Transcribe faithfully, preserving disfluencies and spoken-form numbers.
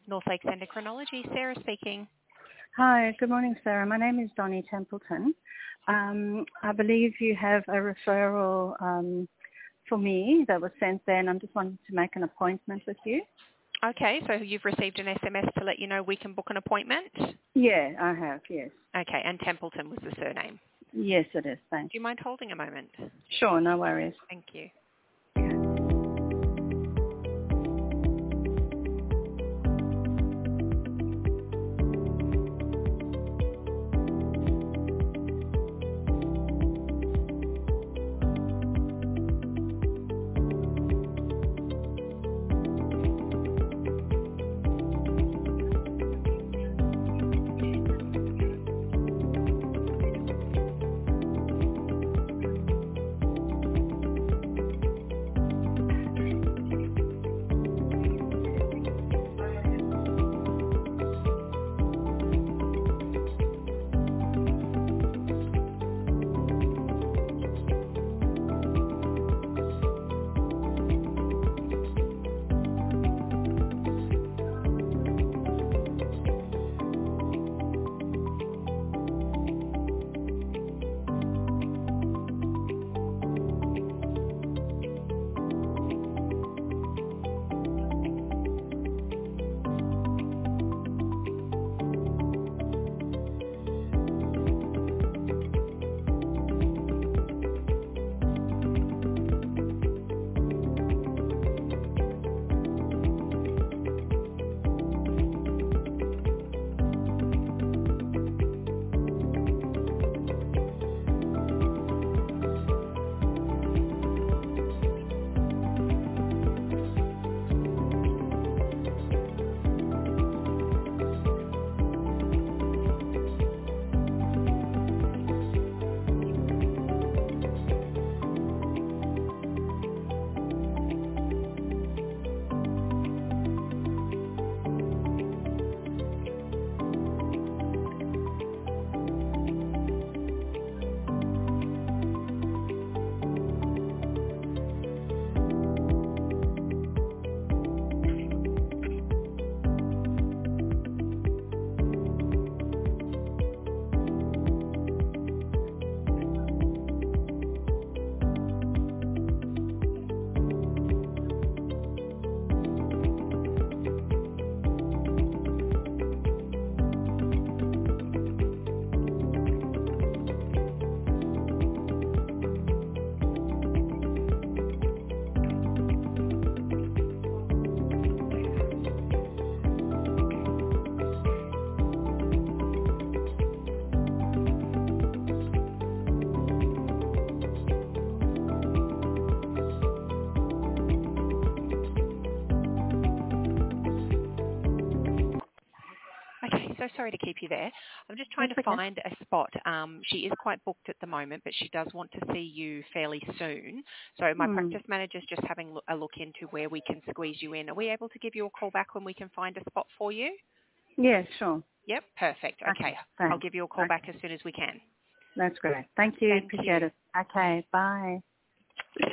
Northlakes Endocrinology, Sarah speaking. Hi, good morning, Sarah. My name is Donnie Templeton. Um, I believe you have a referral um, for me that was sent there, and I'm just wanting to make an appointment with you. Okay, so you've received an S M S to let you know we can book an appointment? Yeah, I have, yes. Okay, and Templeton was the surname. Yes, it is. Thanks. Do you mind holding a moment? Sure, no worries. Thank you. Okay, so sorry to keep you there. I'm just trying That's to okay. find a spot. Um, she is quite booked at the moment, but she does want to see you fairly soon. So my Hmm. practice manager's just having lo- a look into where we can squeeze you in. Are we able to give you a call back when we can find a spot for you? Yeah, sure. Yep, perfect. Okay, Okay, I'll thanks. give you a call back Okay, as soon as we can. that's great. Thank you. Thank Appreciate you. it. Okay, bye.